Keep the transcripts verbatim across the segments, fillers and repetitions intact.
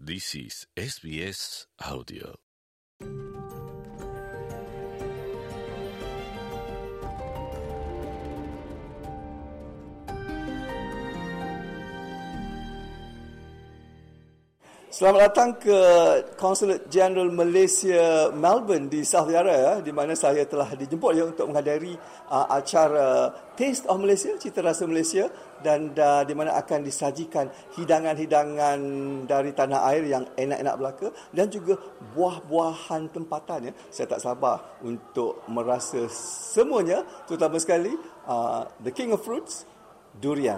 This is S B S Audio. Selamat datang ke Consulate General Malaysia Melbourne di South Yara, ya, di mana saya telah dijemput ya, untuk menghadiri uh, acara Taste of Malaysia, Cita Rasa Malaysia, dan uh, di mana akan disajikan hidangan-hidangan dari tanah air yang enak-enak belaka dan juga buah-buahan tempatan. Ya. Saya tak sabar untuk merasa semuanya, terutama sekali uh, the king of fruits, durian.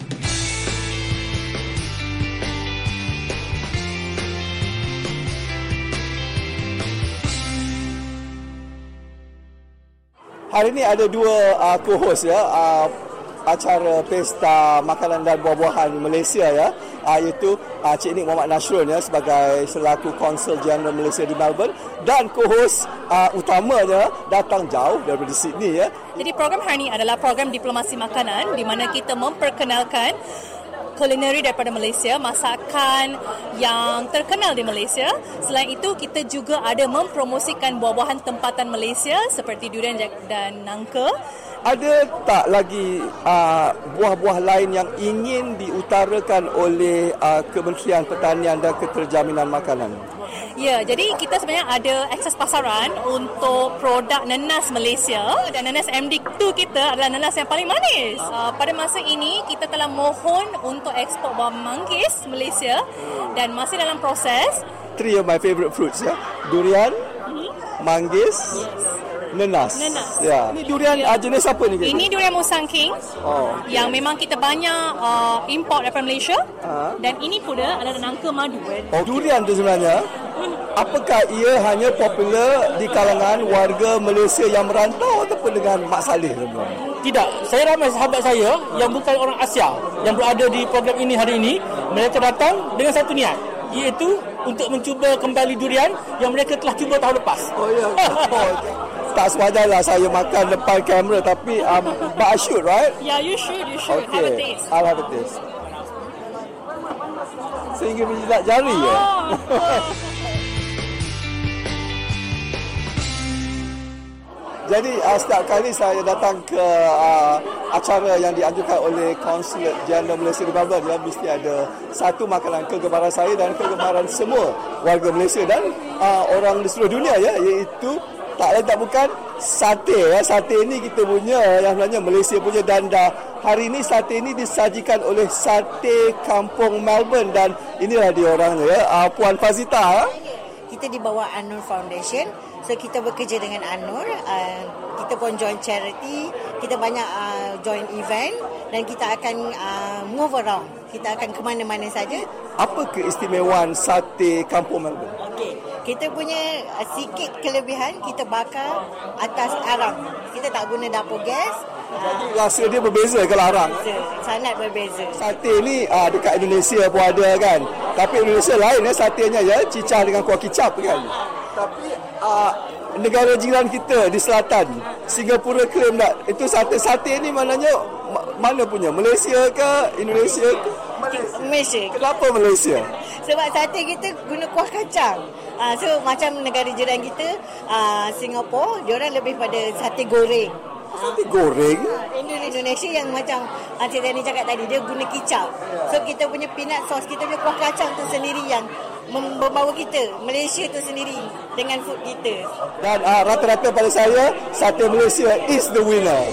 Hari ini ada dua uh, co-host ya, uh, acara Pesta Makanan dan Buah-buahan Malaysia ya, uh, iaitu uh, Cik Nik Muhammad Nasrun ya, sebagai selaku Konsul Jeneral Malaysia di Melbourne, dan co-host uh, utamanya datang jauh daripada Sydney ya. Jadi program hari ini adalah program diplomasi makanan di mana kita memperkenalkan kulineri daripada Malaysia, masakan yang terkenal di Malaysia. Selain itu, kita juga ada mempromosikan buah-buahan tempatan Malaysia seperti durian dan nangka. Ada tak lagi uh, buah-buah lain yang ingin diutarakan oleh uh, Kementerian Pertanian dan Keterjaminan Makanan? Ya, jadi kita sebenarnya ada akses pasaran untuk produk nenas Malaysia, dan nenas M D dua kita adalah nenas yang paling manis. Uh, pada masa ini kita telah mohon untuk ekspor buah manggis Malaysia dan masih dalam proses. Three of my favourite fruits ya. Durian, mm-hmm. manggis, nenas. Nenas. Ya. Ini durian ya. Jenis apa ni? Ini durian Musang King. Oh. Okay. Yang memang kita banyak uh, import daripada Malaysia. Uh. Dan ini pula adalah nangka madu. Oh, durian tu sebenarnya. Apakah ia hanya popular di kalangan warga Malaysia yang merantau ataupun dengan Mak Saleh sebenarnya? Tidak. Saya ramai sahabat saya yang bukan orang Asia yang berada di program ini hari ini. Mereka datang dengan satu niat, iaitu untuk mencuba kembali durian yang mereka telah cuba tahun lepas. Oh ya. Oh, tak sewajarlah saya makan depan kamera, tapi um, but I should, right? Yeah, you should, you should. Okay. Have a taste. I'll have a taste. Sehingga menjilat jari oh. ya. Jadi uh, setiap kali saya datang ke uh, acara yang dianjurkan oleh Consulate General Malaysia di Melbourne, ya, mesti ada satu makanan kegemaran saya dan kegemaran semua warga Malaysia dan uh, orang di seluruh dunia, ya, iaitu tak lain tak bukan sate. Ya. Sate ini kita punya, yang sebenarnya Malaysia punya, dan dah hari ini sate ini disajikan oleh Sate Kampung Melbourne, dan inilah dia orangnya, ya, uh, Puan Fazita. Ya. Kita di bawah Anur Foundation. So kita bekerja dengan Anur, uh, kita pun join charity, kita banyak uh, join event, dan kita akan uh, move around. Kita akan ke mana-mana saja. Apa keistimewaan Sate Kampung Melbourne? Okey, kita punya uh, sikit kelebihan, kita bakar atas arang. Kita tak guna dapur gas. Jadi rasa dia berbeza kalau arang? Sangat berbeza. Sate ni uh, dekat Indonesia pun ada kan. Tapi Indonesia lain ya satenya, ya, cicah dengan kuah kicap kan. Tapi uh, negara jiran kita di selatan, Singapura claim tak itu sate-sate ni maknanya mana punya? Malaysia ke Indonesia ke? Malaysia. Malaysia. Kenapa Malaysia? Sebab sate kita guna kuah kacang. Uh, so macam negara jiran kita, uh, Singapura, diorang lebih pada sate goreng. Sate goreng? Indonesia yang macam Encik Dani cakap tadi, dia guna kicap. So kita punya peanut sauce, kita punya kuah kacang tu sendiri yang membawa kita Malaysia tu sendiri dengan food kita. Dan uh, rata-rata pada saya, sate Malaysia is the winner.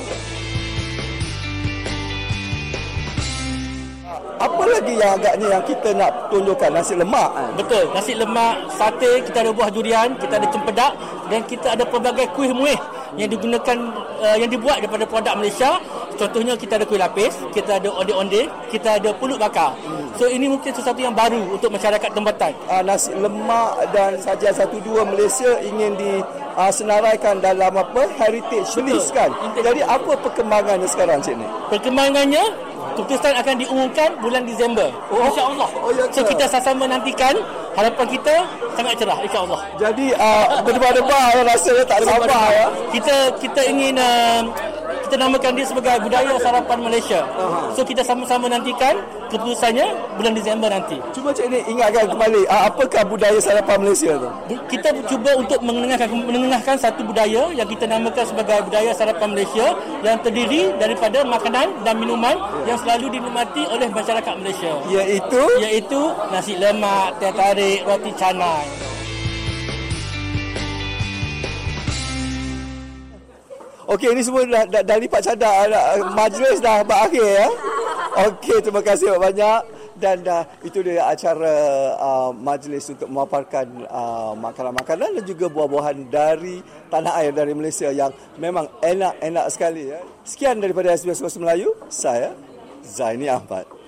Apa lagi yang agaknya yang kita nak tunjukkan? Nasi lemak kan? Betul, nasi lemak, sate, kita ada buah durian, kita ada cempedak, dan kita ada pelbagai kuih muih yang digunakan, uh, yang dibuat daripada produk Malaysia. Contohnya kita ada kuih lapis, kita ada onde-onde, kita ada pulut bakar. Hmm. So ini mungkin sesuatu yang baru untuk masyarakat tempatan. Uh, nasi lemak dan sajian satu dua Malaysia ingin disenaraikan uh, dalam apa heritage list kan. Jadi apa perkembangannya sekarang, Cik Nik? Perkembangannya, keputusan akan diumumkan bulan Disember. Oh, insya-Allah. Oh, ya, so kita sama-sama nantikan. Harapan kita sangat cerah, insya-Allah. Jadi uh, berdebar-debar ya, rasanya tak sabar ya. Kita kita ingin uh, kita namakan dia sebagai budaya sarapan Malaysia. Uh-huh. So kita sama-sama nantikan keputusannya bulan Disember nanti. Cuma Cik Ni ingatkan kembali, apakah budaya sarapan Malaysia tu? Kita cuba untuk mengenangkan, mengenangkan satu budaya yang kita namakan sebagai budaya sarapan Malaysia yang terdiri daripada makanan dan minuman yang selalu dinikmati oleh masyarakat Malaysia. Iaitu? Iaitu nasi lemak, teh tarik, roti canai. Okey, ini semua dah, dah, dari Pak Cadar, majlis dah berakhir ya. Okey, terima kasih banyak. Dan uh, itu dia acara uh, majlis untuk memaparkan uh, makanan-makanan dan juga buah-buahan dari tanah air, dari Malaysia yang memang enak-enak sekali ya. Sekian daripada S B S Bahasa Melayu, saya Zaini Ahmad.